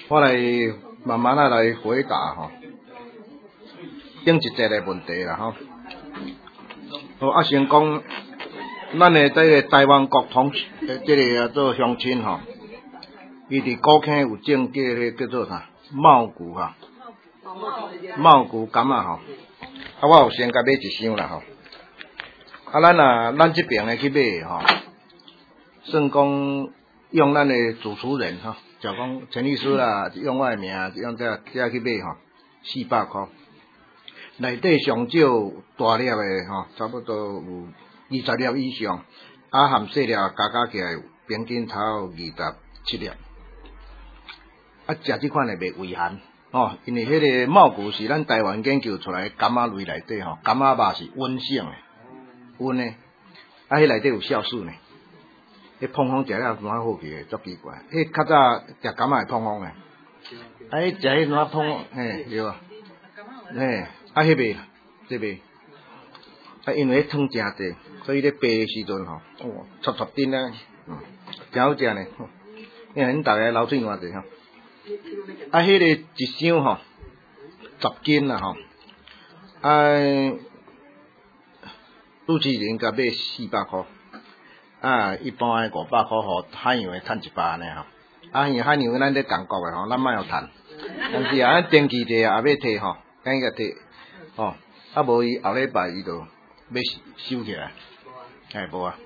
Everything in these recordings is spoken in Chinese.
我来慢慢啊来回答吼，顶一节的问题啦吼。好，先讲咱的这个台湾国统这个做乡亲吼，伊伫古坑有种过迄叫做啥茂谷哈，茂谷柑啊吼，我有先甲买一箱啦吼。咱这边的去买吼，算讲用咱的主持人吼。就讲陈律师啦，用我的名，用这去买吼，400块。内底上少大粒的吼，差不多有20粒以上，含细粒加起来平均头27粒。食这款的袂胃寒哦，因为迄个茂谷是咱台湾研究出来的柑仔类内底吼，柑仔肉是温性的，温的，迄内底有酵素呢。迄碰风食了怎啊好去？足奇怪！迄较早食柑仔会碰风诶，食迄怎啊碰？嘿，对啊，嘿，迄袂，这袂，因为迄汤诚济，所以咧白诶时阵吼，撮撮丁啊，真好食呢。因为恁大家流水偌济吼，迄个一箱吼10斤啦吼，主持人甲买400块。一般的500块，互海洋的趁100呢吼。因为海洋咱咧共国的吼，咱莫有趁。但是咱登记者也要摕吼，赶紧摕吼。无伊后礼拜伊就要收起来，无啊。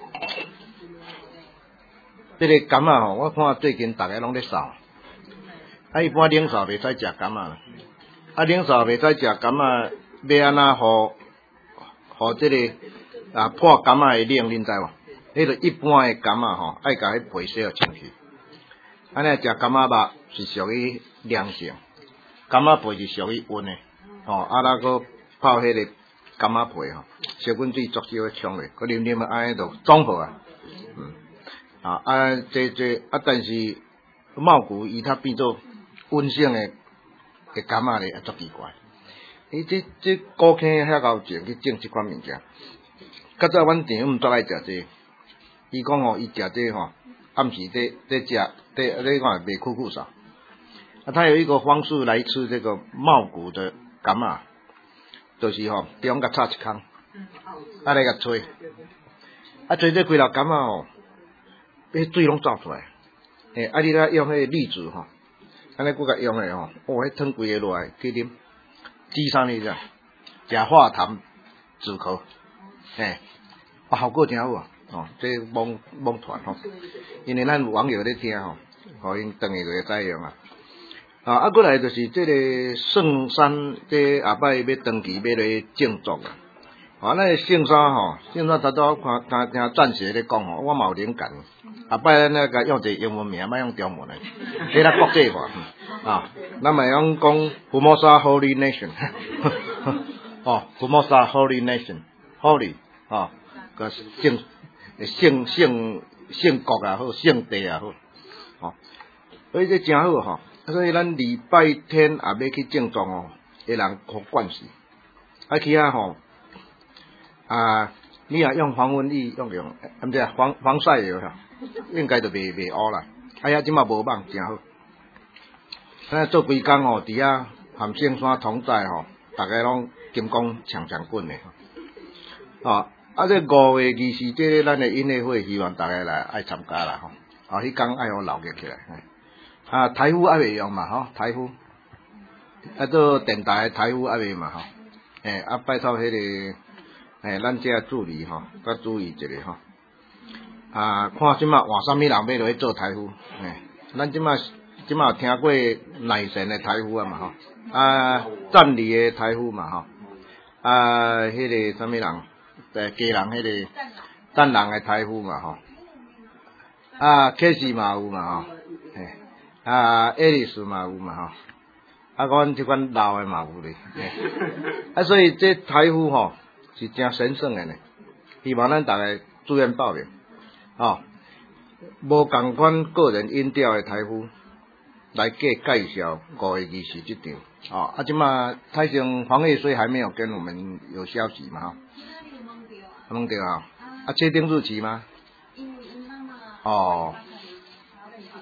这个柑仔吼，我看最近大家拢咧扫。一般冷扫袂使食柑仔，冷扫袂使食柑仔，要安怎互这个破柑仔的冷，恁知无？迄个一般的柑仔吼，爱甲迄皮洗互清气。安尼食柑仔肉是属于凉性，柑仔皮是属于温的，吼，那个泡迄个柑仔皮吼，烧滚水足少冲落，佮啉啉安尼就中好啊。但是茂谷伊它变做温性的柑仔咧，足奇怪。这古坑遐高钱去种这款物件，较早阮弟兄毋足爱食这。伊讲吼，伊食这吼，暗时在食，你看袂酷酷少。他有一个方式来吃这个茂谷的柑仔，就是吼，中央甲插一空，来甲吹，吹这几粒柑仔吼，迄水拢走出来。你来用迄个栗子吼，安尼佫甲用诶吼，迄汤规个落来去啉，煮啥物事？食化痰止咳，效果真好啊。这网传吼，因为咱有网友咧听吼，互因转去就会使用啊。过来就是这个圣山，这下摆要登记要来种作啊。咱圣山吼，圣山头拄看听战士咧讲吼，我嘛有灵感。下摆咱那个用一个英文名，莫用中文诶，这较国际化咱咪用讲 Formosa Holy Nation， Formosa Holy Nation，Holy 个圣国也好，圣地也好，所以这真好吼。所以咱礼拜天也要去种庄哦，会人好惯势。去吼，你也用防蚊液用，毋对防晒药哈，应该就袂乌啦。遐即马无网真好。咱做规工吼，伫遐含圣山同在吼，大家拢金光强滚的这5月24这咱的音乐会，希望大家来爱参加啦吼。迄天爱互留入起来。台呼还未用嘛吼，台呼做电台的台呼还未嘛吼。拜托迄个咱这助理吼，甲注意一下吼。看即马换啥物人要落去做台呼。咱即马有听过乃神的台呼啊嘛吼。赞礼的台呼嘛吼。迄个啥物人？家人迄个赞人的台呼嘛吼。客士嘛有嘛吼。爱丽丝嘛有嘛吼。阮即款老的嘛有咧。所以这台呼吼是真神圣的呢。希望咱大家自愿报名。无共款个人音调的台呼来介绍5月20这场。即马台中黄叶水还没有跟我们有消息嘛吼。弄对啊，确定日期吗？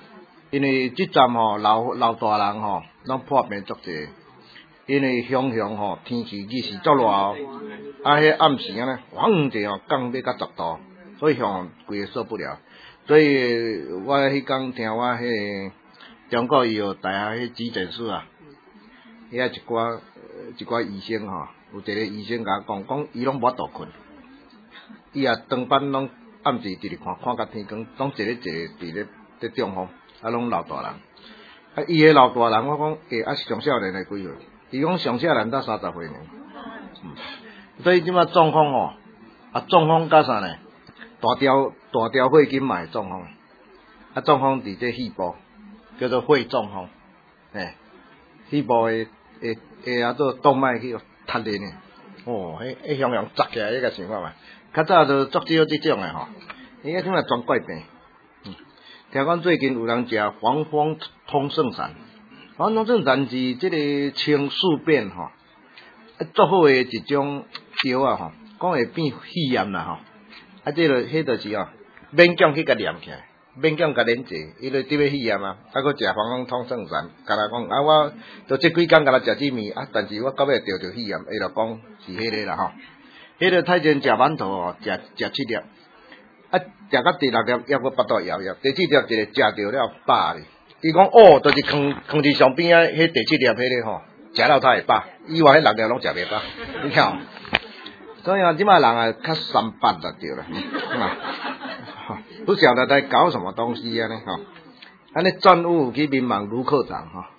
因为即站吼老大人吼，拢破病足济。因为乡吼天气日时足热哦，迄暗时啊呢，晃者哦降要到10度，所以乡规个受不了。所以我迄天听我迄个中国医药大学迄急诊室啊，遐一寡医生吼，有一个医生甲我讲伊拢无法度困，伊也长班拢暗时直直看到天光，拢一个伫咧中风，啊拢老大人。啊，伊个老大人，我讲啊是上少年的几岁？伊讲上少年到30岁呢。所以即马中风吼，啊中风甲啥呢？大条血筋嘛会中风，啊中风伫这肺部叫做肺中风，肺部会做动脉去塌咧呢。哦，迄雄砸起来，你甲想看觅。较早就足少即种诶吼，伊个即马全怪病。听讲最近有人食黄蜂通圣散，黄蜂通圣散是即个清宿便吼，足好诶一种药啊吼，讲会变肺炎啦吼。啊，迄就是哦，勉强去甲念起来，勉强甲连者，伊就得要肺炎啊。啊，佮食黄蜂通圣散，甲他讲啊，我就这几工甲他食这面啊，但是我到尾得着肺炎，伊就讲是迄个啦吼。迄个太前食馒头哦，食7粒。啊，食到第6粒，抑佫巴肚摇摇，第7粒一个食着了饱咧。伊讲哦，就是放伫上边啊，迄第7粒迄个吼，食了才会饱。以外迄6粒拢食袂饱，你听哦。所以啊，即摆人啊较三八就对了，不晓得在搞什么东西啊呢吼。安尼专务去民望卢科长吼，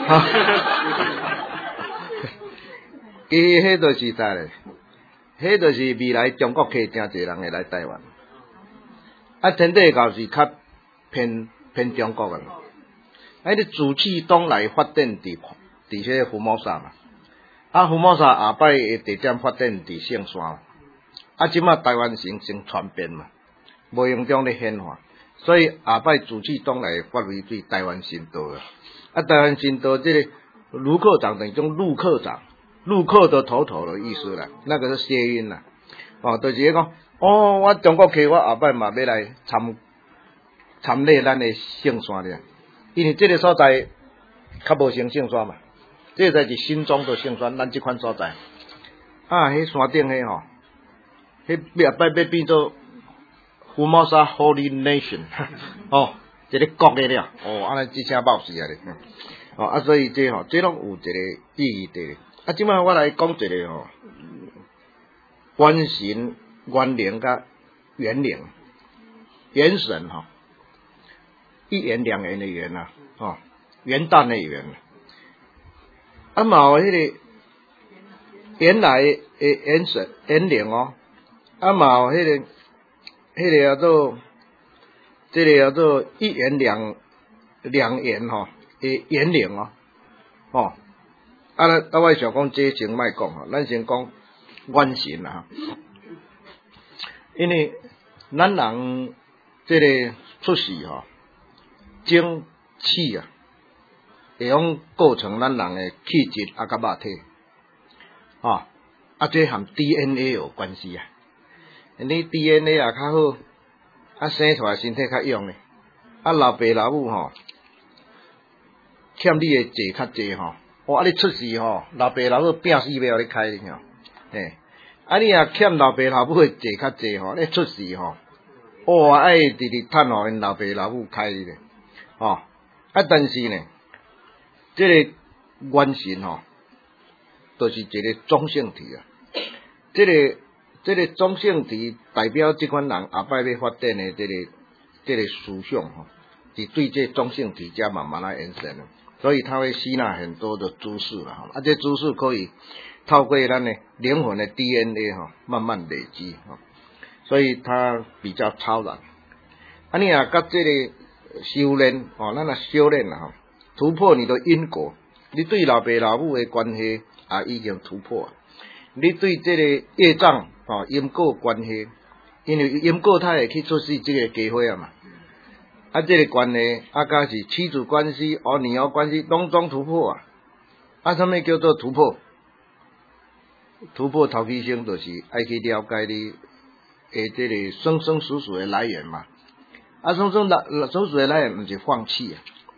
迄就是啥咧？迄就是未来中国客真侪人会来台湾。啊，天地教是较偏中国的，迄个主气东来发展伫迄福摩沙嘛，啊福摩沙下摆的地点发展伫圣山，啊即马台湾省先传遍嘛，无用中咧显化，所以下摆主气东来发为对台湾新道啊，啊台湾新道这个卢科长等于种陆科长，陆克的头的意思啦，那个是谐音啦，哦，就是讲。哦，我中国客我下摆嘛要来参礼咱的圣山了，因为这个所在较无像圣山嘛，这个才是新庄的圣山，咱这款所在。啊，迄山顶迄吼，迄下摆要变做福摩沙 Holy Nation， 哦，一个国的了，哦，安尼这声爆死啊咧，哦啊，所以这吼，这拢有一个意义的。啊，即摆我来讲一个吼，关心。元灵甲元灵，元神哈，一元两元的元啊，哦，元旦的元。啊嘛有迄个原来的元神元灵哦，啊嘛有迄个叫做这个叫做一元两元吼的元灵哦，哦，啊我想讲这先莫讲吼，咱先讲元神啦。因为咱人这个出世吼，精气啊，会用构成咱人的气质啊甲肉体，啊这和 DNA 有关系啊。你 DNA 啊较好，啊生出来身体较勇咧，啊老爸老母吼，欠你的债较济吼，啊你出世吼，老爸老母拼死要你开你吼，啊，你若欠老爸老母的债较济吼，你出世吼，哇，爱直直趁互因老爸老母开咧，吼，啊，但是呢，这个元神吼，就是一个中性体啊，这个中性体代表这款人下摆要发展的这个思想吼，是对这中性体加慢慢来延伸的，所以它会吸纳很多的知识啦，啊，这知识可以。透过咱的灵魂的 DNA 哈，慢慢累积哈，所以它比较超然。啊，你啊，甲这个修炼哦，咱啊修炼啦哈，突破你的因果，你对老爸老母的关系啊已经突破，你对这个业障哦因果关系，因为因果它会去出世这个机会啊嘛，啊这个关系啊，甲是妻子关系、儿女关系拢总突破啊，啊，什么叫做突破？突破头起先就是爱去了解你诶这个生生死死的来源嘛，啊生生死死的来源毋是放弃啊，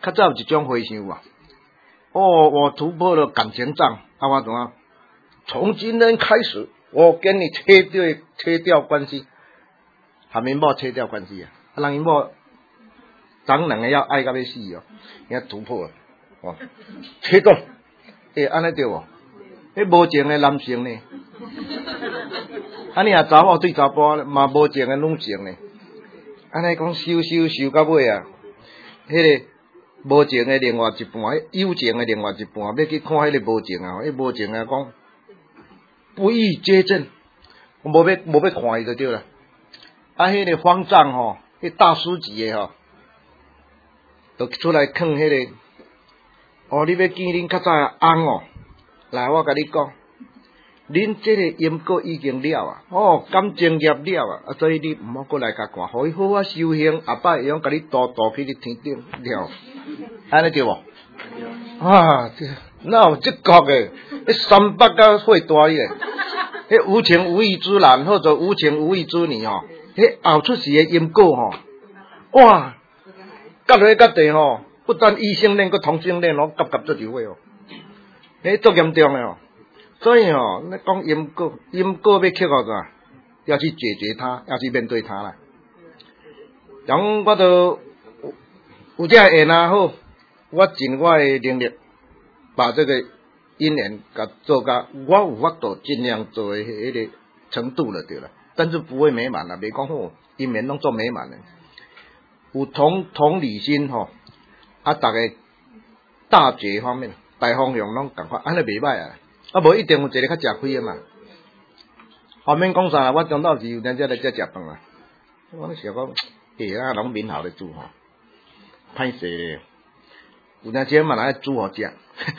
较早有一种回想啊，我突破了感情障，我怎啊？从今天开始，我跟你切掉关系，还没某切掉关系啊！人因某，咱两个要爱到要死哦，要突破啊！哦，切断，安尼对无？迄无情的男性呢？安尼啊，查某对查甫嘛无情的女性呢？安尼讲收到尾啊，迄个无情的另外一半，有情的另外一半，要去看迄个无情啊，迄无情啊讲不予接近，无要看伊就对了。啊，迄个方丈吼，迄大师级的吼，就出来坑迄个，你要见恁较早的翁哦，来我甲你讲。恁这个因果已经了啊，感情业了啊，所以你毋好过来甲看，互伊好好修行，下摆会用甲你渡去你天顶了，安尼对无？啊，哪有这国诶？迄300甲岁大伊诶，迄无情无义之男或者无情无义之女吼，迄后出世诶因果吼，哇，夹来夹地吼，不但异性恋，佮同性恋咯，夹做一伙哦，迄足严重诶哦。所以吼，你讲因果要克服啥？要去解决它，要去面对它啦。讲我都有这缘啊好，我尽我的能力，把这个因缘甲做甲我有法度尽量做的迄个程度了对了，但是不会美满啦，袂讲好因缘拢做美满的，有同理心吼，大家大局方面、大方向拢共款，安尼袂歹啊。无一定有一个较吃亏的嘛，后面讲啥？我中昼是有人才来遮食饭啊。我想讲，人面好咧煮吼，歹势咧。有阵时嘛来煮互食，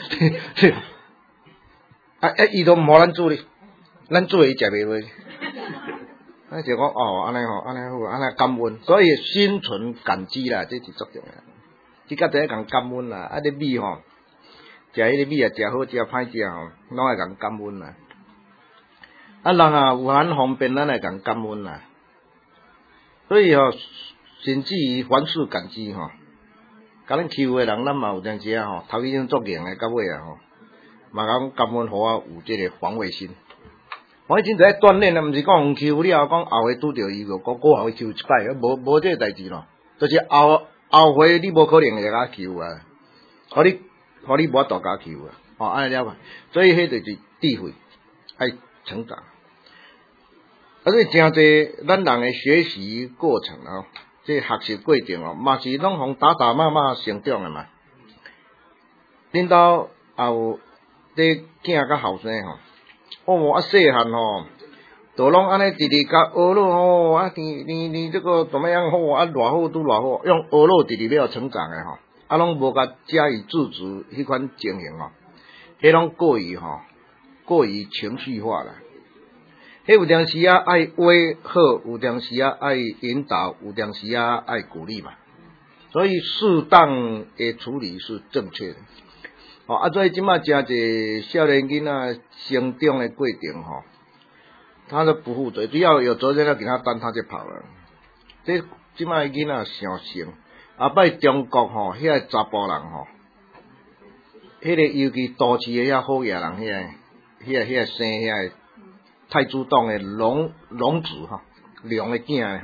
伊都毋互咱煮咧，咱煮伊食袂落。就讲安尼吼，安尼好，安尼感恩，所以心存感激啦，这是足重要。即甲第一讲感恩啦，你米吼。食迄个米啊，食好食歹食吼，拢爱共感恩啦。人啊有咱方便，咱会共感恩啦。所以吼，甚至于凡事感激吼，甲咱欺负诶人，咱嘛有阵时啊吼，头先作硬诶，到尾啊吼，嘛讲感恩，互我有即个防卫心。防卫心就爱锻炼啊，毋是讲欺负了，讲后回拄着伊个，过后会欺负一摆，无即个代志咯。就是后回你无可能会甲欺负啊，互你无法度甲欺负啊，安尼了解，所以迄就是智慧，爱成长。所以诚济咱人诶学习过程哦，这学习过程哦，嘛是拢从打骂成长诶嘛。恁兜也有啲囝甲后生吼，细汉吼，都拢安尼直甲学咯吼，你这个怎么样好偌好拄偌好，用学咯直要成长诶吼。拢无甲加以制止迄款情形哦，迄拢过于情绪化啦。迄有阵时爱威吓，有阵时爱引导，有阵时爱鼓励嘛。所以适当的处理是正确的。所以即马诚济少年囡仔成长的过程他都不负责，只要有责任要给他担，他就跑了。即马囡仔上性。摆中国遐个查甫人迄个尤其都市诶遐好野人遐个生遐个太主动诶龙子龙诶囝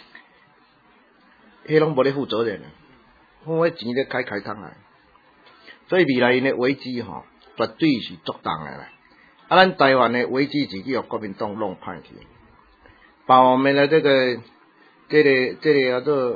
迄拢无咧负责任迄钱咧开通来，所以未来因诶危机绝对是足重诶啦。咱台湾诶危机是去互国民党弄歹去，把我们的这个叫做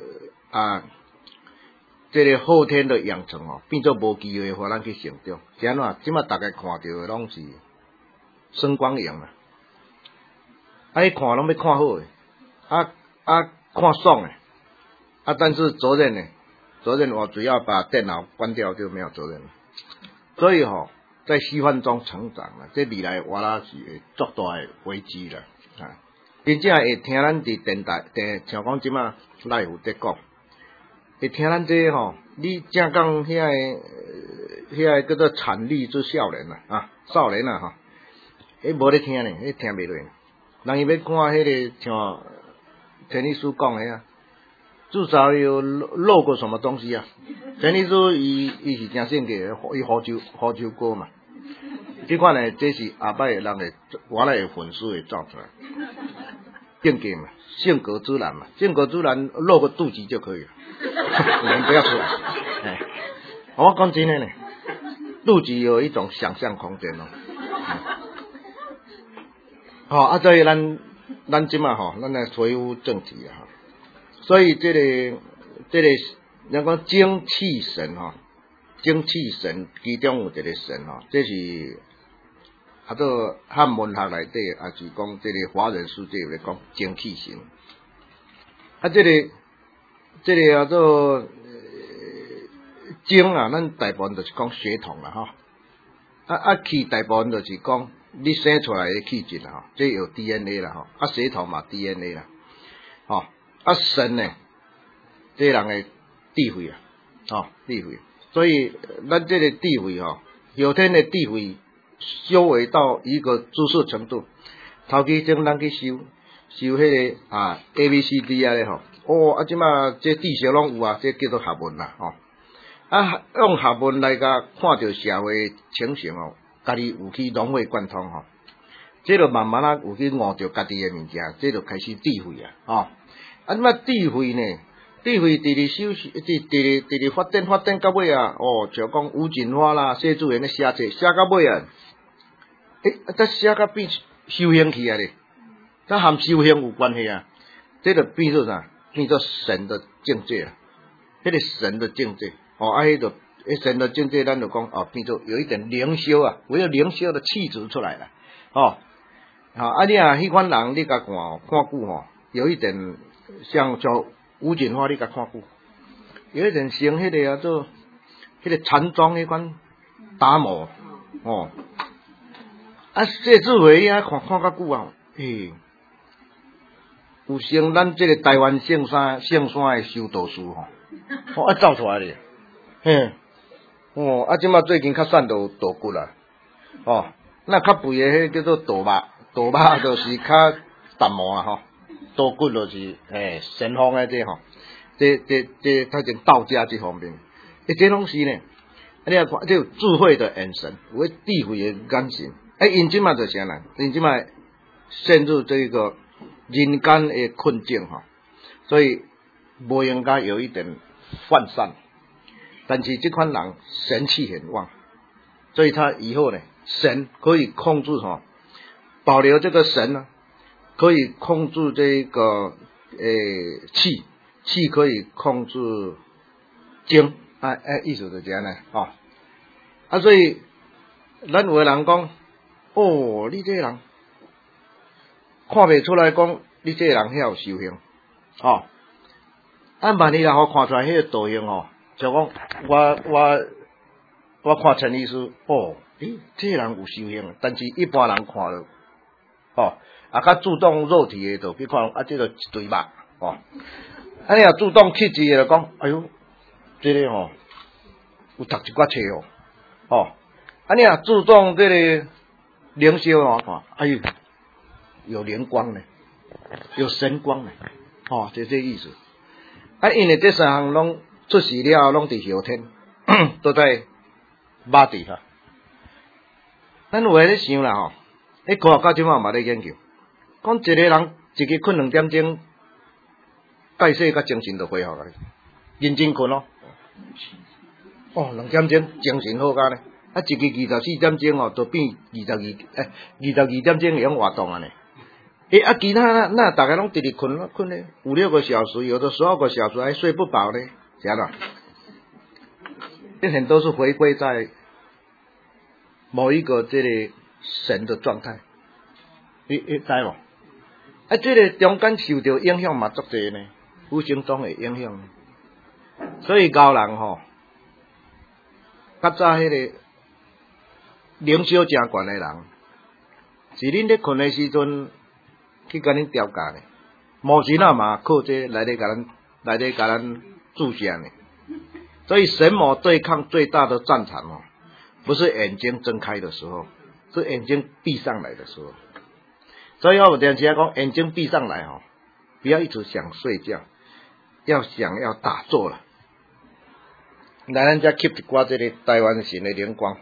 这个后天的养成变做无机会互咱去成长。是安怎？即马大家看到的拢是声光影啦，看拢要看好诶，看爽诶，但是责任我只要把电脑关掉就没有责任了。所以在虚幻中成长啦，这未来我拉是会足大诶危机啦。真正会听咱伫电台，像讲即马赖有在讲，会听咱这你正讲遐个叫做产力之少年少年迄无咧听呢，迄听袂落。人伊要看迄个像陈律师讲诶至少有漏过什么东西啊？ 陈律师伊是真性格，伊福州歌嘛。这款呢，这是后摆人的原来的粉丝会造出来。性格嘛，性格之然嘛，性格之然露个肚脐就可以了，人不要出来。哎，我讲真的呢，肚脐有一种想象空间哦。好，所以咱即嘛吼，咱来恢复正题啊。所以这个人讲精气神吼，精气神其中有一个神吼，这是做汉文学内底也是讲这个华人世界有咧讲精气神。这个叫做精啊，咱大部分就是讲血统啦吼。气大部分就是讲你生出来的气质啦吼，这有 DNA 啦吼，血统嘛 DNA 啦，吼神呢，这人的智慧啊，智慧，所以咱这个智慧吼，后天的智慧修为到一个知识程度，头期种咱去修迄个ABCD 咧吼，即马这知识拢有啊，这叫做学问啦吼。用学问来甲看到社会情形哦，家己有去融会贯通吼，这就慢慢啊有去悟着家己的物件，这就开始智慧啊，吼。即马智慧呢，智慧直直发展到尾啊，像讲吴锦华啦、谢祖元咧写到尾啊，这写到变修行去啊咧，这和修行有关系啊，这就变做啥？变做神的境界啊，迄个神的境界。神的境界，咱就讲变做有一点灵修啊，有灵修的气质出来了，你迄款人你甲看久吼，有一点像吴锦华，你甲看久，有一点像迄个做迄个禅宗迄款达摩谢志伟啊看较久啊，有像咱这个台湾圣山的修道士吼，走出来咧。即马最近较瘦都道骨啦，那较肥的迄叫做道肉就是较淡薄啊吼，道骨就是神方的这吼，这他讲道家这方面，这拢是呢，你看这有智慧的眼神，有智慧的眼神，因即马就是啥呢？因即马陷入这个人间的困境哈，所以不应该有一点涣散。但是这款人神气很旺，所以他以后呢，神可以控制保留这个神呢，可以控制这个气可以控制精意思就这样呢所以咱有的人讲你这个人看不出来讲你这个人遐有修行万一若看出来迄个道行就讲我看陈医师这个人有修行，但是一般人看了较注重肉体的就比看这个一堆肉你若注重气质的就讲哎呦这个有读一寡册你若注重这个灵修看哎呦有灵光呢，有神光呢就这意思因为这三项拢出世了拢伫后天，都在肉体下。咱有诶咧想啦科学家即马嘛咧研究，讲一个人一日困2点钟，代谢甲精神就恢复啊，认真困2点钟精神好甲呢，一日24点钟就变22点钟会用活动啊呢。其他那大概拢直直困咧5、6个小时，有的12个小时还睡不饱咧，是安怎？很多是回归在某一个这个神的状态，你知无？这个中间受到影响嘛足济呢，无形中会影响。所以高人较早迄个灵修真悬的人，是恁咧困的时阵。去甲恁调教呢，魔神嘛靠这来甲咱注降呢。所以神魔对抗最大的战场不是眼睛睁开的时候，是眼睛闭上来的时候。所以我有点时讲，眼睛闭上来不要一直想睡觉，要打坐了。 来咱遮吸一寡这个台湾神的灵光，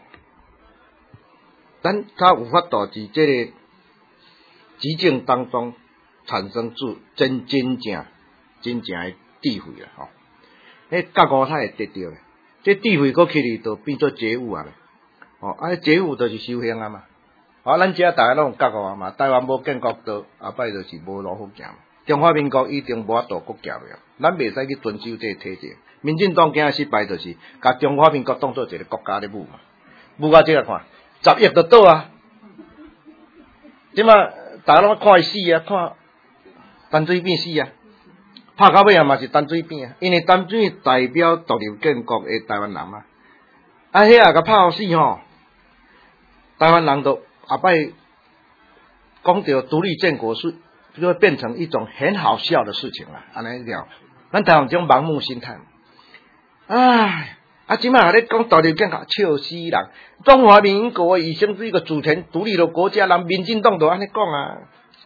咱他有法度伫这个极境当中产生出真正的智慧啦吼。迄觉悟他会得到咧，这智慧过去哩就变做觉悟啊咧。哦，觉悟就是修行啊嘛。咱遮大家拢有觉悟啊嘛，台湾无建国就后摆就是无路好行。中华民国一定无法度国行了，咱袂使去遵守这个体制。民进党今日失败就是甲中华民国当做一个国家咧舞嘛，舞到这个看，10亿就倒啊！即嘛大家拢看伊死啊，看陈水扁死啊，拍到尾啊嘛是陈水扁啊，因为陈水扁代表独立建国的台湾人啊，迄也甲拍互死吼，台湾人都后摆讲到独立建国是就会变成一种很好笑的事情啦，安尼了，咱台湾这种盲目心态。唉，即摆咧讲独立建国，笑死人！中华民国已经是一个主权独立的国家，人民进党都安尼讲啊。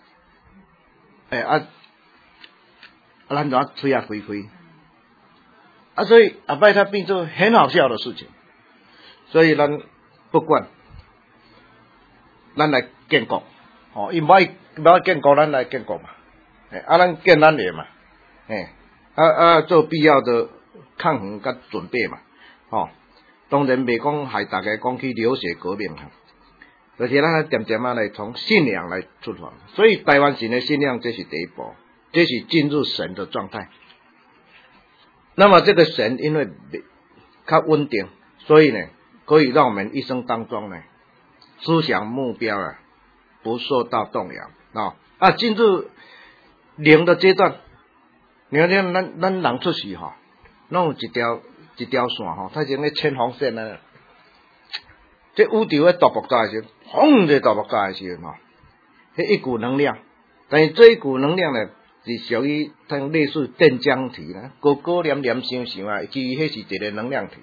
咱怎吹啊开开？所以后摆它变做很好笑的事情。所以咱不管，咱来建国，伊无爱建国，咱来建国嘛。咱建咱的嘛，做必要的抗衡甲准备嘛，当然袂讲害大家讲去流血革命哈，而且咱渐渐来从信仰来出发，所以台湾神的信仰这是第一步，这是进入神的状态。那么这个神因为较稳定，所以呢，可以让我们一生当中呢，思想目标啊不受到动摇进入灵的阶段。你看咱人出世吼，拢有一条线吼，它像咧牵红线啊。这宇宙咧大爆炸的时候，轰一大爆炸的时候迄一股能量，但是这一股能量呢，是属于像类似电浆体啦，高高黏黏想想啊，其实迄是一个能量体。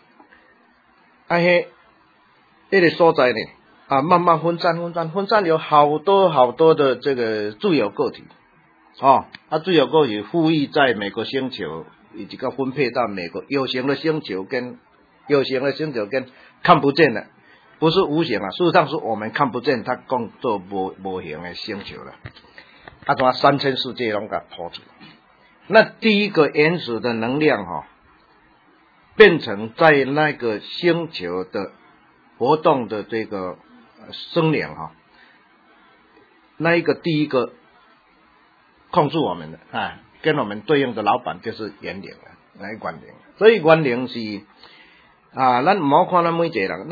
迄个所在呢，慢慢分散有好多的这个自由个体。自由个体富裕在每个星球，以及分配到每个有形的星球跟看不见的，不是无形啊，事实上是我们看不见，它讲做无形的星球了。怎3000世界拢甲拖出。那第一个原始的能量变成在那个星球的活动的这个生灵那一个第一个控制我们的跟我们对应的老板就是元灵元灵，所以元灵是咱唔好看咱每一个人，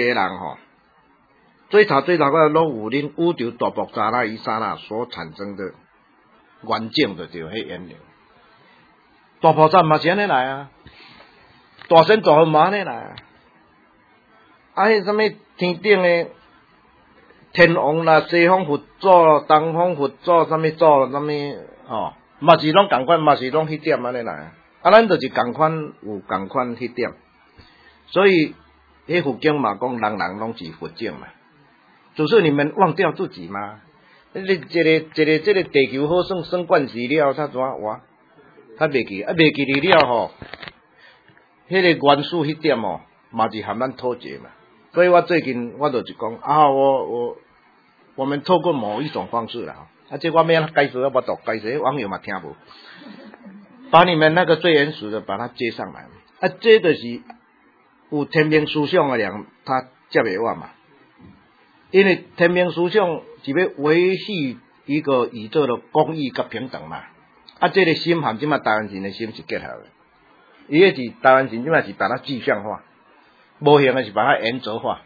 最头个拢有恁宇宙大爆炸那一刹那所产生的元境的就迄元灵。大爆炸嘛是安尼来啊，大神大佛嘛安尼来迄什么天顶的天王啦、西方佛祖、东方佛祖、什么祖、什么嘛是拢共款，嘛是拢迄点安尼来咱就是共款有共款迄点，所以迄佛经嘛讲人拢是佛境嘛，只是你们忘掉自己嘛。你一个这个地球好算惯死了，他怎哇？他袂记了迄个元素迄点嘛是含咱脱节嘛。所以我最近我就是讲我们透过某一种方式啦，这我要解释，我不懂解释，网友嘛听无，把你们那个最原始的把它接上来，这就是有天命思想的人，他接袂完嘛，因为天命思想是要维系一个宇宙的公义跟平等嘛，这个心和即嘛台湾人的心是结合的，伊个是台湾人即嘛是把它具象化。无形的是把它原则化，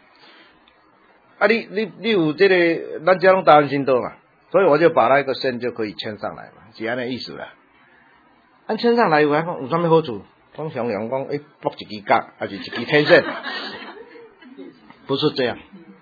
你有这个，咱这拢台湾神道嘛，所以我就把那个线就可以牵上来嘛，是安尼意思啦。牵上来有什么好处？讲常讲绑一支角，还是一支天线？不是这样，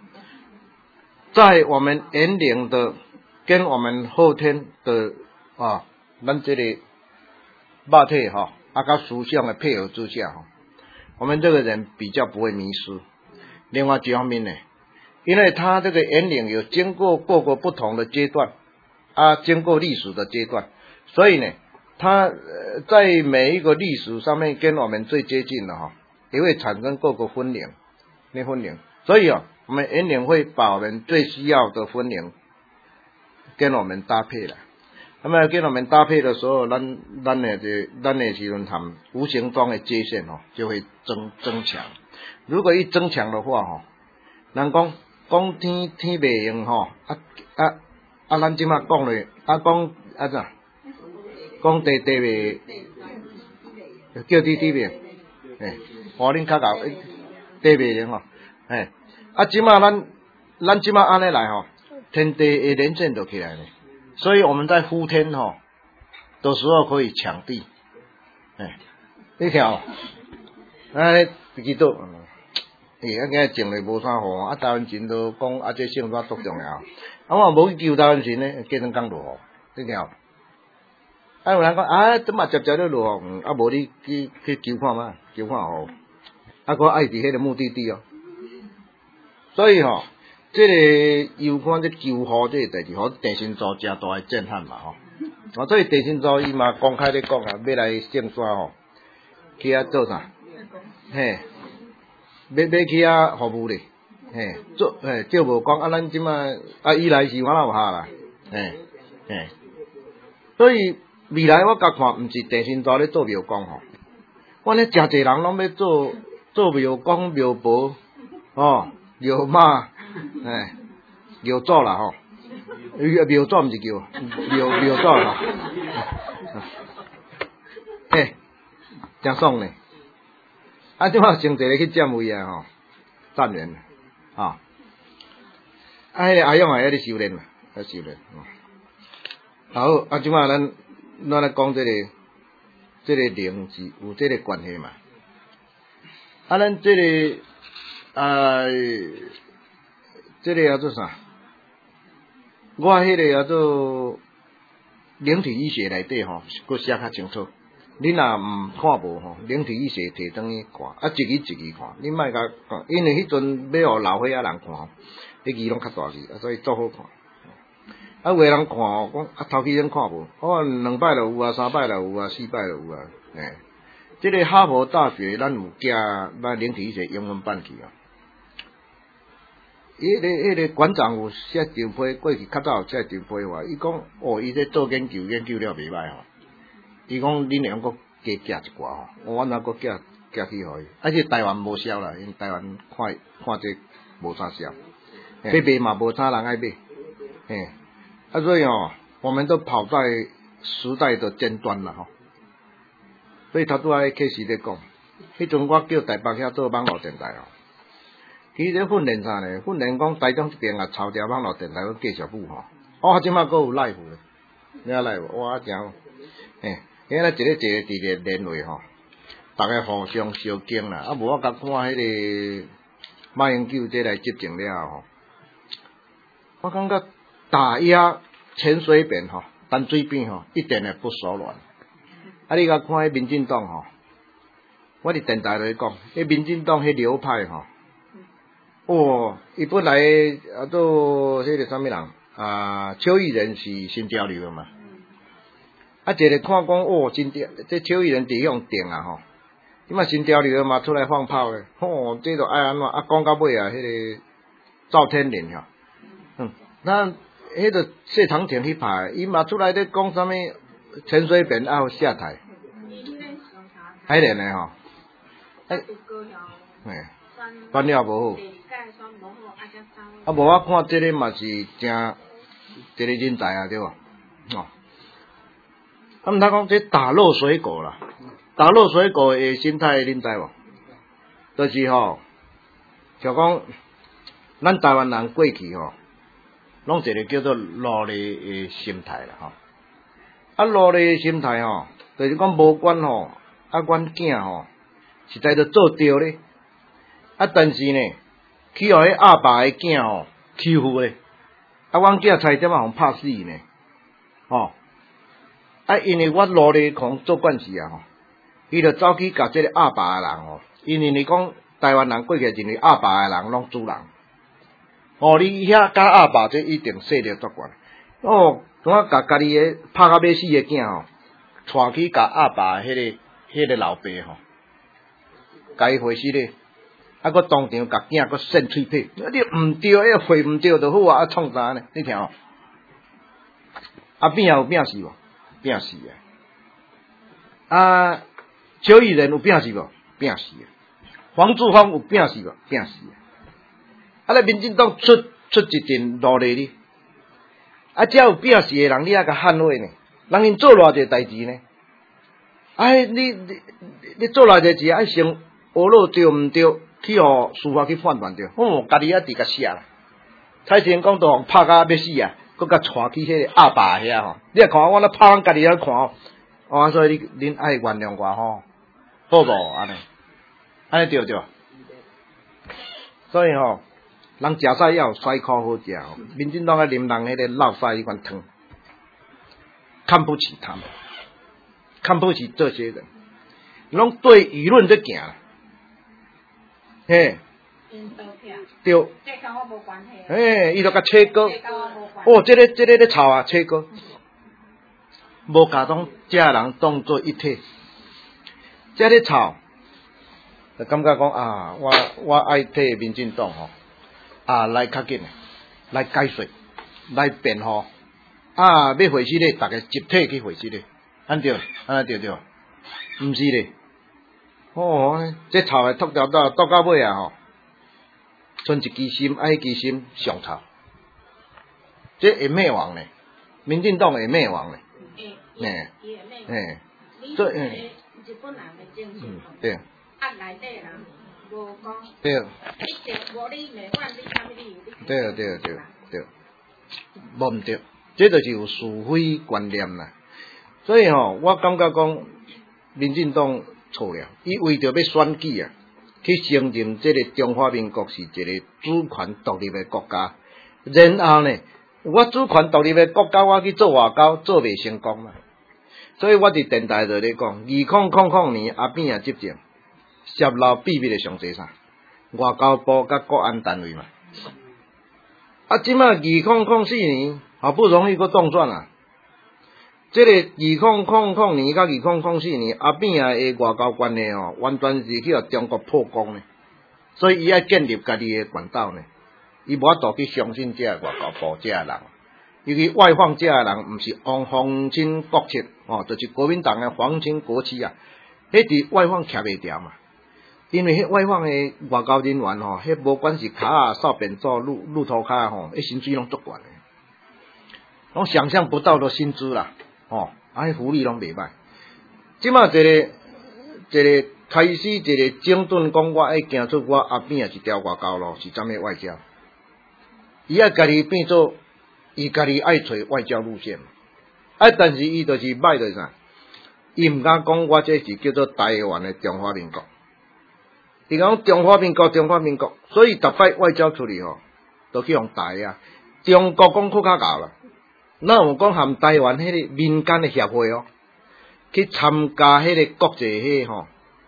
在我们元灵的跟我们后天的咱这个肉体甲思想的配合之下我们这个人比较不会迷失。另外一方面呢，因为他这个元灵有经过各个不同的阶段经过历史的阶段，所以呢他在每一个历史上面跟我们最接近的也会产生各个分龄，所以我们元灵会把我们最需要的分龄跟我们搭配了。那么跟我们搭配的时候，咱的时阵谈无形中的界限就会增强。如果一增强的话人讲天袂用咱即马讲咧讲啥？讲地袂叫地袂，恁较搞地袂用即马咱即马安尼来天地的连线就起来了。所以我们在呼天的时候可以抢地，你听基督今日种咧无啥好，台湾神都讲这圣啥足重要，我无去求台湾神咧，过两工落雨，你听有人讲这嘛接咧落雨，无你去求看嘛，求看雨，我爱伫迄个目的地所以这个有关这求雨这个代志，地心座真大的震撼嘛所以地心座伊嘛公开咧讲要来圣山去做啥？要去服务咧，就无讲咱即马伊来是我哪有下啦，所以未来我甲看，毋是地心座咧做庙公我咧诚济人拢要做庙公、庙婆庙妈。庙祖啦庙祖毋是叫庙祖啦真爽呢。即摆成侪咧去占位赞员迄个阿勇也咧修炼好即摆咱来讲这个灵是有这个关系嘛咱这个叫做啥？我迄个叫做灵体医学内底佫写较清楚。你若毋看无灵体医学摕转去看，一字看，你莫甲看，因为迄阵要互老岁仔人看，迄字拢较大字，所以足好看。有个人看讲头期咱看无，2摆就有3摆就有4摆就有这个哈佛大学咱有寄咱灵体医学英文版去迄个馆长有写张批，过去较早有写张批话，伊讲伊在做研究了袂歹伊讲恁会用佫加寄一寡我哪佫寄去互伊，这台湾无销啦，因台湾看这无啥销，要卖嘛无啥人爱买，所以我们都跑在时代的尖端啦所以头拄仔开始咧讲，迄阵我叫台北遐做网络电台其实训练啥呢？训练讲台中这边抄条网络电台去继续补即摆佫有 live 咧，你看 live 哇真好，因为一个伫咧联络大家互相相敬啦，无我甲看迄个马英九这来执政了我感觉打压陈水扁淡水边一点也不手软。你甲看迄民进党我伫电台咧讲，迄民进党迄流派伊本来做迄个啥物人邱毅人是新潮流的嘛，一个看讲新潮，这邱毅人伫用定即嘛新潮流的嘛出来放炮咧，这就爱安怎讲到尾迄个赵天麟咱迄个谢长廷迄派，伊嘛出来咧讲啥物陈水扁要下台，海连的管了无好，无我看这个嘛是真一个人才对吧？毋通讲这打落水狗啦，打落水狗的心态恁知无？就是就讲咱台湾人过去拢一个叫做奴隶的心态啦奴隶的心态就是讲无管阮囝实在都做对咧，但是呢，去互迄阿爸的囝欺负咧，阮囝差点互拍死呢，因为我努力狂做惯事伊就走去甲这个阿爸的人因为你讲台湾人过去认为阿爸的人拢主人，你遐甲阿爸这一定势力足悬，怎甲家己的拍甲要死的囝带去甲阿爸的迄个老爸伊回死咧，搁当场甲囝搁扇喙皮，你毋对，迄回毋对就好啊，创啥呢？你听哦，变有变死无？变死啊！邱义仁有变死无？变死啊！黄志芳有变死无？变死啊！咧民进党出一阵努力哩，只有变死的人，你甲捍卫呢？人因做偌济代志呢？你做偌济事，先学落对毋对，去互司法去判断着。家己伫甲写啦。蔡成功都互拍甲要死啊！搁甲带去迄个阿爸遐吼，你看我咧拍咱家己遐看哦，所以恁爱原谅我吼，好无安尼？安尼对对。所以吼，人食菜要有屎裤好食吼。民进党爱啉人迄个落屎迄款汤，看不起他们，看不起这些人，拢对舆论在行啦，嘿。对，这跟我无关系。伊就甲切割，这个咧吵啊，切割，无甲这人当做一体，这咧吵，就感觉讲啊，我爱替民进党吼来较紧，来解说，来辩护，要回死咧，大家集体去回死咧，安对，安对，毋是咧，这吵诶，读到尾啊吼。存一支心，迄支心上头，这会灭亡呢？民进党会灭亡呢？这日本人的政治，对，内底人无讲，对，一定无你袂管你啥物理由，对，无毋对，这就是有是非观念啦。所以我感觉讲，民进党错了，伊为着要选举啊。去承认这个中华民国是一个主权独立的国家，然后呢，我主权独立的国家，我去做外交做袂成功嘛，所以我伫电台就咧讲，2000年阿扁执政，泄露秘密的上侪啥？外交部甲国安单位嘛。即摆2004年好不容易搁当选啊。这个2000年到2004年，阿扁的外交关系完全是去互中国破功呢，所以伊爱建立家己的管道呢，伊无法度去相信这外交部这人，尤其外放这人，毋是皇亲国戚就是国民党的皇亲国戚啊，迄伫外放徛袂牢嘛，因为迄外放的外交人员迄无管是卡啊、扫便座、路途卡迄薪水拢足悬的，拢想象不到的薪资啦。福利拢袂歹。即摆一个开始一个整顿，讲我爱行出我阿扁一条外交路，是怎么外交？伊爱家己变做，伊家己爱找外交路线。但是伊就是歹在啥？伊毋敢讲我这是叫做台湾的中华民国。伊讲中华民国，所以逐摆外交处理都去用台啊。中国讲更较搞啦。那有讲含台湾迄个民间的协会去参加迄个国际迄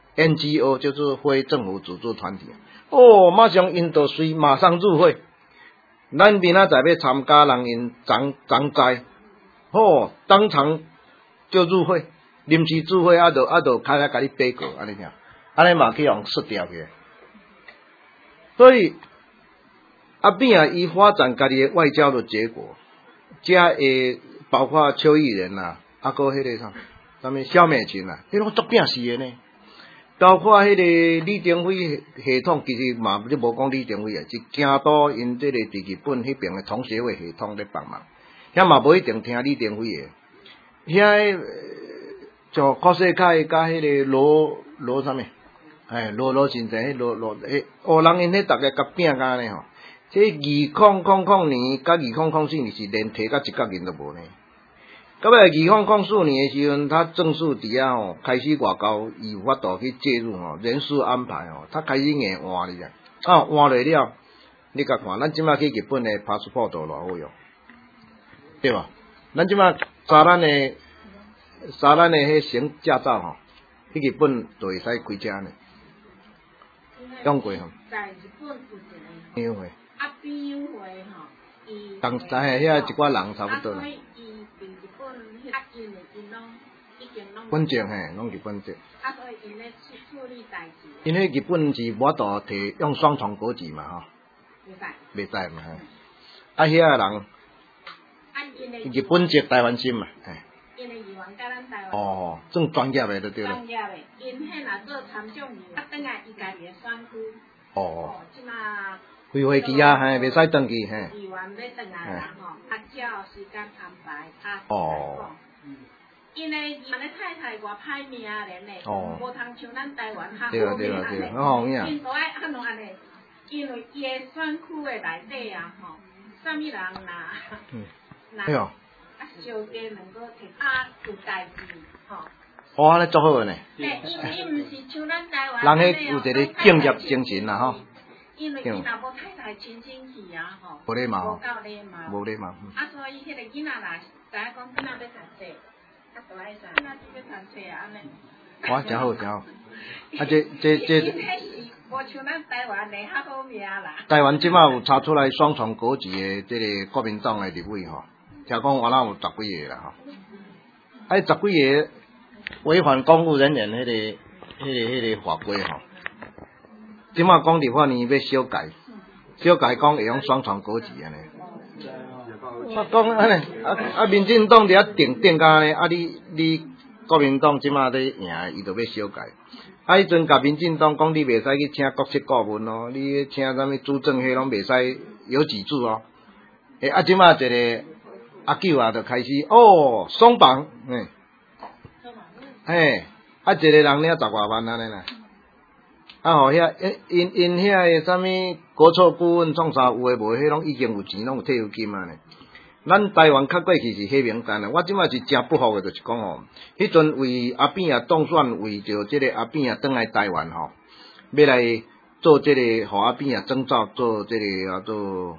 NGO， 叫做非政府组织团体。马上因就随马上入会。咱明仔载要参加，人因长在，当场就入会，临时入会就开甲你背过，安尼听，安尼嘛去用失掉去。所以阿扁伊发展家己的外交的结果。遮会包括邱义仁啦，搁迄个啥物萧美琴啦，迄拢足拼死的呢。包括迄个李登辉系统，其实嘛就无讲李登辉啊，是京都因这个伫日本迄边的同协会系统咧帮忙，遐嘛无一定听李登辉的。遐就柯世凯甲迄个罗啥物，罗先生，罗人因迄逐个甲拼甲呢吼。这2000年甲2004年是连提甲一角银都无呢。到尾2004年的时阵，他正式伫遐开始外交有法度去介入人事安排他开始硬换哩换落了，你甲看，咱即摆去日本的 passport 偌好用，对吧？咱即摆查咱的迄乘驾照去日本就会使开车呢，用过在日本有一个边会当在遐一寡人差不多啦。 本籍嘿，拢日本籍。 啊，所以因咧处理代志。 因迄日本是无度摕用双重国籍嘛吼。袂使嘛嘿。啊，遐人。日本籍台湾心嘛，嘿。 因为语言甲咱台湾。 哦，算专业的就对了。 专业的，因迄若做参众议员，啊，等下伊家己的选区。 哦。 即马。 开会期啊，嘿，袂使登记嘿。 议员要登来啦吼，啊，照时间安排，啊。 哦。 因为伊的太太偌歹命连嘞，无通像咱台湾较好命安尼。 因都爱安怎安尼？因为伊的选区的内底啊吼，啥物人若啊小家能够摕啊有代志吼。 哦，安尼足好呢。 伊毋是像咱台湾人迄有一个敬业精神啦吼。 因为伊若无太太亲亲去啊吼， 无礼貌， 无够礼貌， 无礼貌。 啊，所以迄个囡仔啦，知影讲囡仔要读册。 哇，真好真好。啊，这。 无像咱台湾的较好命啦。 台湾即马有查出来双重国籍的这个国民党的立委吼，听讲原来有10几个啦吼。啊，10几个违反公务人员迄个法规吼。即马讲立法院要修改讲会用双重国籍安尼。我讲安尼，民进党伫遐定甲安尼，啊你国民党即马咧赢，伊就要修改。啊，迄阵甲民进党讲你袂使去请国策顾问哦，你请啥物朱正迄拢袂使有几注哦。啊，即马一个阿九啊，就开始松绑，啊一个人领10外万安尼啦。啊，吼遐因遐诶啥物国策顾问创啥有诶无？迄拢已经有钱，拢有退休金啊呢。咱台湾较过去是黑名单啊，我即摆是真不服诶，就是讲吼，迄阵为阿扁啊当选，为着即个阿扁啊转来台湾吼，要来做即个，互阿扁啊征召做即个做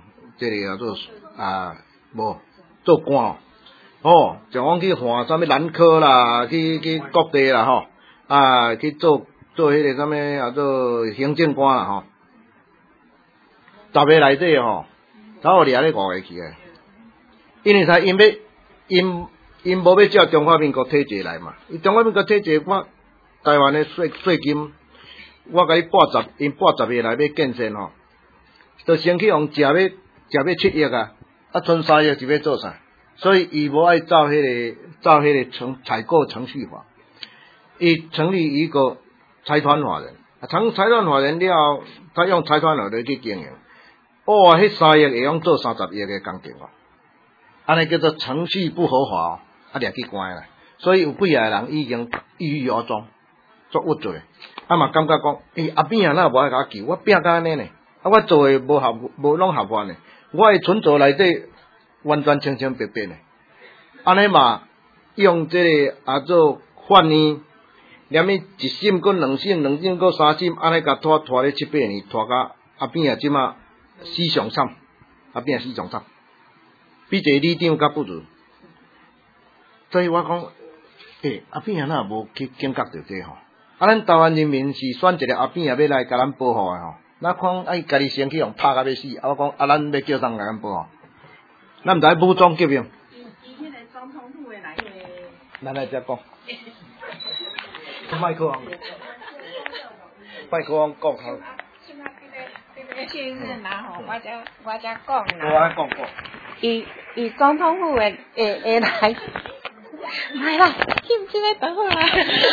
做官哦，就讲去换啥物南科啦，去各地啦吼，啊去做迄个啥物做行政官啦吼，10个内底吼，头有掠咧5个去诶。因为啥？因无要照中华民国体制来嘛。伊中华民国体制，我台湾的税金，我甲你因80个内要建设吼，就先去用食要7亿啊，啊剩3亿是要做啥？所以伊无爱照迄个采购程序法，伊成立一个财团法人，财团法人了，他用财团法人去经营，哇，迄3亿会用做30亿的工程哦。安尼叫做程序不合法哦，啊掠去关啦。所以有几个人已经郁郁而终，作恶罪。啊嘛感觉讲，阿扁啊，哪无爱甲我救？我拼甲安尼呢？啊，我做诶无拢合法呢？我诶存折内底完全清清白白呢。安尼嘛，用这个做换呢，连伊1审搁2审，2审搁3审，安尼甲拖咧7、8年，拖甲阿扁啊，即马死上惨，阿扁死上惨。比一个里长较不如，所以我讲，阿扁啊，哪无去警觉着这吼？啊，咱台湾人民是选一个阿扁啊，要来甲咱保护的吼。那看家己先去用拍甲要死，啊，我讲咱要叫人来咱保护，咱毋知武装革命。 伊迄个总统府的内底。 咱来遮讲。麦克风。麦克风讲好。 现任啦吼，我才讲啦。 我讲过。 伊总统府的来。来啦，欠这个倒好啦。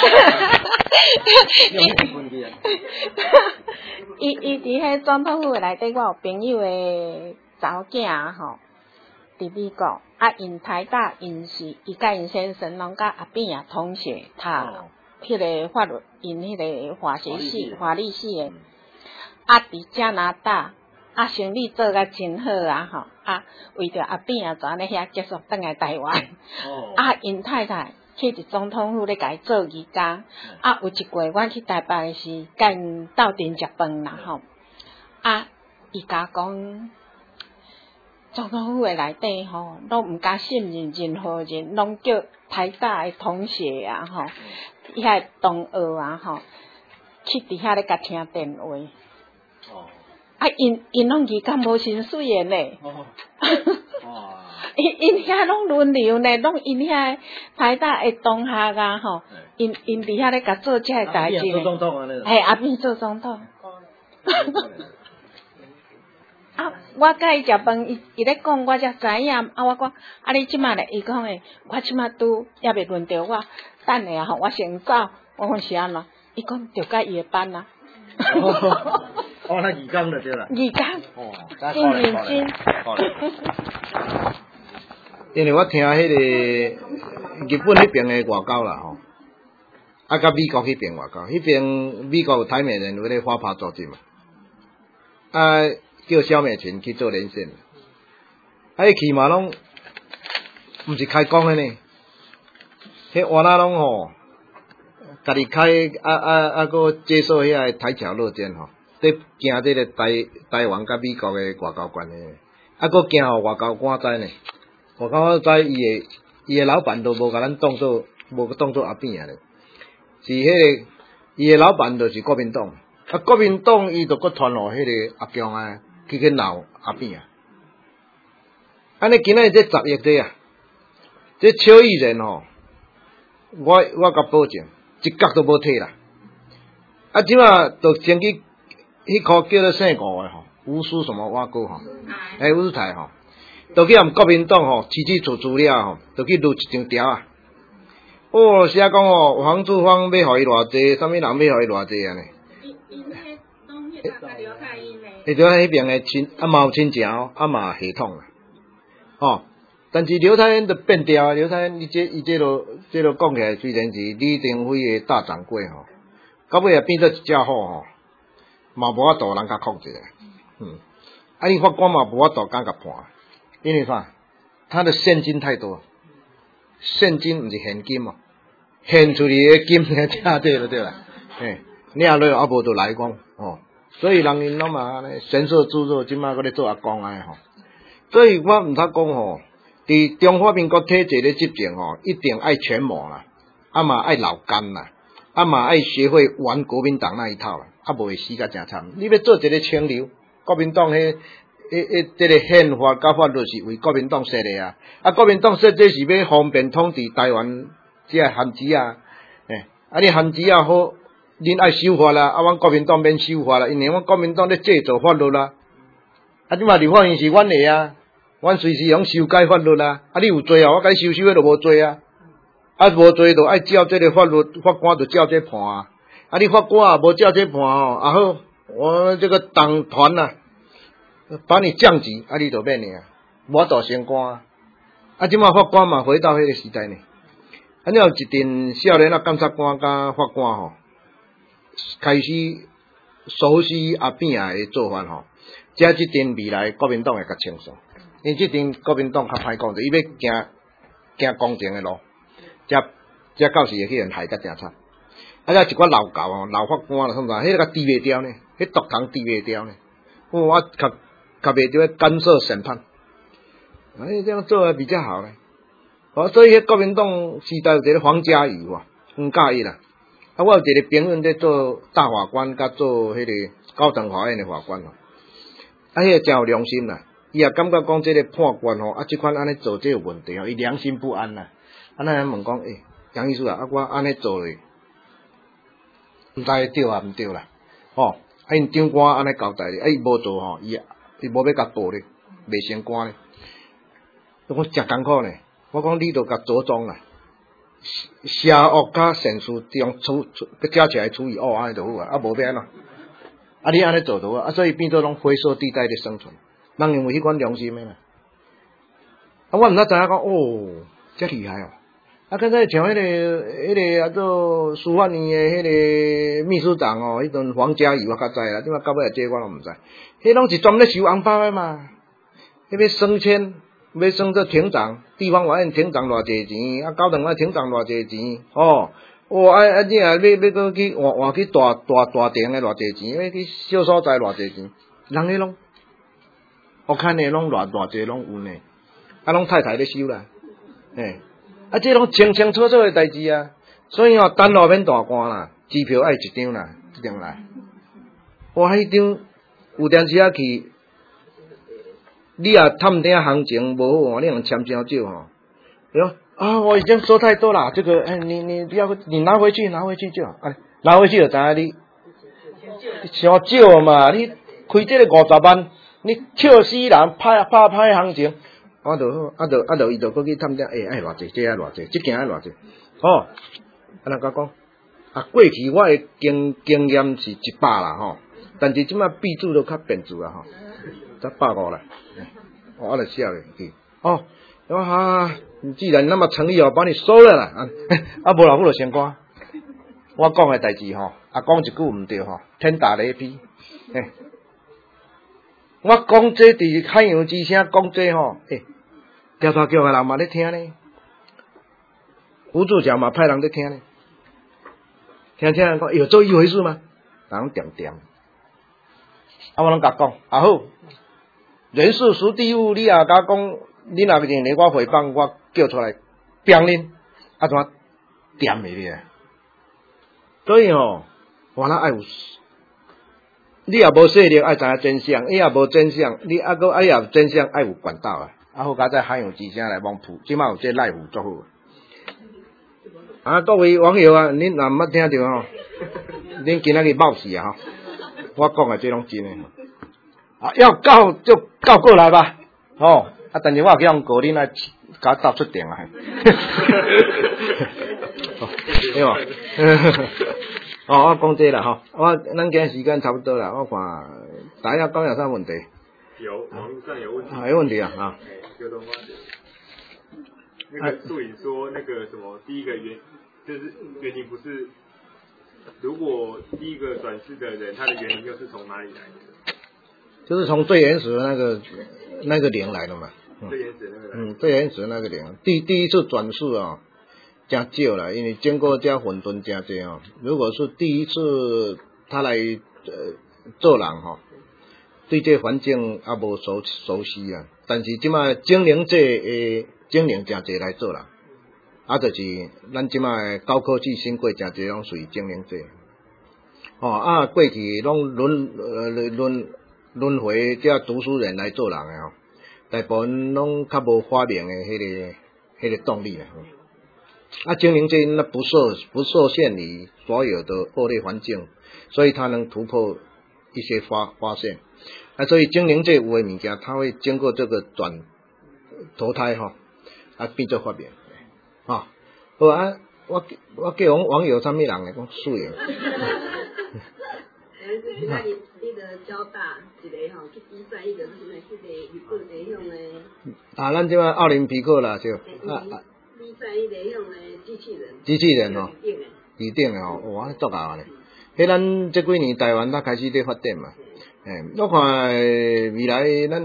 伊伫迄总统府内底，我有朋友的查某囝吼，伫美国啊，因台大因甲因先生拢甲阿扁啊同学，读迄个法律，因迄个法律系的，啊，伫加拿大。啊，生意做甲真好啊吼！啊，为着阿扁啊，就安尼遐结束转来台湾。啊，因太太去伫总统府咧甲伊做义工。啊，有一季我去台北诶时，甲因斗阵食饭啦吼。啊，伊甲讲，总统府诶内底吼，拢毋敢信任任何人，拢叫台大诶同学啊吼，遐同学啊吼，去伫遐咧甲听电话。啊，因拢语感无真水诶呢。 因遐拢轮流呢，拢因遐台大诶同学啊吼，因伫遐咧甲做遮个代志。 做总统啊那个。 嘿，阿变做总统。啊，我甲伊食饭，伊咧讲，我才知影。啊，我讲，啊，你即马咧？伊讲诶，我即马拄也未轮到我，等下吼，我先走。我讲是安怎？伊讲着甲伊诶班啊。 那二工就对啦。 二工。 哦， 真认真。 因为我听迄个日本迄边诶外交啦吼，啊，甲美国迄边外交，迄边美国有台美人有咧花牌组织嘛，啊，叫萧美琴去做连线，啊，伊去嘛拢毋是开讲诶呢，迄换仔拢吼，家己开个接受遐个台侨落监吼，伫惊这个台湾甲美国诶外交关系，啊，佫惊互外交官知呢。我感觉知伊个老板都无甲咱当做阿扁啊咧，是迄个伊个老板就是国民党，啊国民党伊就佫传互迄个阿强啊去闹阿扁啊，安尼今仔日这10亿这啊，这邱毅人吼，我甲保证一角都无摕啦，啊即马就先去迄箍叫做姓吴诶吼，吴叔什么挖沟吼，吴叔台吼。就去含国民党吼，起厝资料吼，就去录一张条啊。哦，写讲哦，黄志芳要互伊偌济，啥物人要互伊偌济安尼。因迄拢迄个刘太英嘞。刘太英迄边诶亲，嘛有亲情哦，嘛系统啦。哦，但是刘太英就变调啊，刘太英伊这落讲起来，虽然是李登辉诶大掌柜吼，到尾也变做一只虎吼，嘛无法度人甲控制啊。啊，你法官嘛无法度敢甲判。因为啥？他的现金太多，现金毋是现金嘛，现出去的金才正对了对啦。你若落也无就来讲哦，所以人因拢嘛安尼神色著作，即摆搁咧做阿公安尼吼。所以我毋通讲吼，伫中华民国体制咧执政吼，一定爱权谋啦，嘛爱老干啦，嘛爱学会玩国民党那一套啦，无会死甲真惨。你要做一个清流，国民党迄。这个宪法甲法律是为国民党设的啊！啊，国民党设这是要方便统治台湾这限制啊！你限制啊好，恁爱修法啦，阮国民党免修法啦，因为阮国民党咧制造法律啦。啊，即嘛立法院是阮的啊，阮随时用修改法律啦。啊，你有罪啊，我甲你修，迄就无罪啊。啊，无罪就爱照这个法律，法官就照这判啊。啊，你法官也无照这判哦，啊好，我这个党团啊。把你降级，啊，你就免了，无度升官啊！啊，即马法官嘛回到迄个时代呢。啊，了一阵少年检察官甲法官吼，开始熟悉阿扁的做法吼，这即阵未来国民党会较清爽，因即阵国民党较歹讲者，伊要行公正的路，这到时会去人害甲正惨。啊，了一寡老教哦，老法官啦，甚至迄个低袂掉呢，迄毒糖低袂掉呢。我较袂着干涉审判，这样做还比较好咧。所以国民党时代有一个黄家瑜哇，唔介意啦。啊，我有一个朋友在做大法官，甲做迄个高等法院的法官哦。啊，迄个真有良心啦，伊也感觉讲这个判官吼，啊，这款安尼做这有问题哦，伊良心不安啦。啊，咱问讲，杨医师啊，我安尼做咧，唔知对啊，唔对啦，哦。啊，因长官安尼交代咧，伊无做吼，伊无要甲报咧，袂升官咧。我真艰苦咧，我讲你著甲着装啦，邪恶甲善事用加起来除以2，安尼就好啊，无要安怎？啊，你安尼做就好啊，所以变做拢灰色地带咧生存，人认为迄款良心诶啦。啊，我毋知影讲哦，遮厉害哦。啊，刚才像迄个做司法院诶迄个秘书长哦，迄阵黄家瑜我较知啦，即马到尾这我拢毋知，迄拢是专门咧收红包诶嘛，迄要升迁，要升做厅长，地方法院厅长偌济钱，啊，高等法院厅长偌济钱，哦，你啊要搁去换去大庭诶偌济钱，要去小所在偌济钱，人迄拢，我看诶拢偌济拢有呢，啊，拢太太咧收啦，啊，这拢清清楚楚诶代志啊，所以等路免大官啦，机票爱一张啦，一张来。我迄张有电视啊去， 你也探听行情无好，你用签少少吼。哟我已经收太多了，这个你不要，你拿回去就好，拿回去就知影你伤少嘛，你开这个50万，你笑死人，拍行情，伊就过去探听，爱偌济，这爱偌济，这件爱偌济，人甲讲，过去我的经验是100啦吼，但是即摆币主都较变质啊吼，才150啦，我就笑咧去，既然那么诚意我帮你收了啦，无啦，我就先讲，我讲的代志吼，讲一句毋对吼，天打雷劈，我讲这伫海洋之声讲这吼，调查局的人嘛咧听呢，胡主席嘛派人咧听呢，听人讲有做一回事吗？人点，我拢甲讲，好，人事实地物，你也甲讲，你若认为我诽谤，我叫出来扁恁，怎点袂咧？所以我那爱有。你也无势力爱知影真相，你也无真相，你也有真相爱有管道啊！好加在海洋之声来帮铺，即马有这赖虎做好。各位网友啊，恁若毋捌听着恁今仔日冒死啊！我讲的这拢真诶。要告就告过来吧，但是我叫人告恁来甲斗出庭啊！对吧？我讲这啦咱今日时间差不多啦，我看大家讲有啥问题？ 有，网络上有问题。 有问题啊刘东华，那个助理说那个什么，第一个就是原因不是，如果第一个转世的人，他的原因又是从哪里来的？ 就是从最原始的那个灵来的嘛。 最原始的那个灵。 最原始的那个灵，第一次转世真少啦，因为经过这混沌真多如果是第一次他来做人对这环境也无熟悉啊。但是即摆精灵界的精灵真侪来做人，就是咱即摆高科技新贵真侪拢属于精灵界。过去拢轮回这读书人来做人的大部分拢较无发明的迄个动力精灵界那不受限于所有的恶劣环境，所以它能突破一些发现。所以精灵界有的物件，它会经过这个投胎变做发明。好我叫网友啥物人来讲水啊。 你个交大一个去比赛一个是迄个日本的向的。 咱即摆奥林匹克啦就。 比赛迄个向的机器人。 机器人预定的哇，足够咧。迄咱这几年台湾才开始在发展嘛。我看未来咱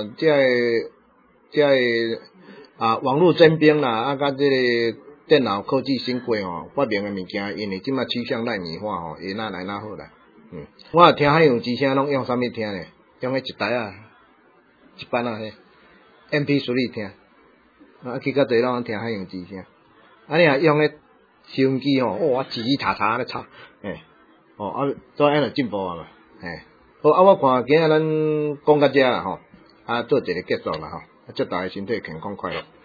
这网络征兵啦，甲这个电脑科技新贵发明的物件，因为即摆趋向纳米化会哪来哪好啦。我也听海洋之声拢用啥物听咧？用迄一台一班迄 MP3 听。去较侪拢听海洋之声，你若用迄收音机我叽叽喳喳咧吵，所以安就进步啊嘛，好我看今日咱讲到这啦做一个结束啦祝大家身体健康快乐。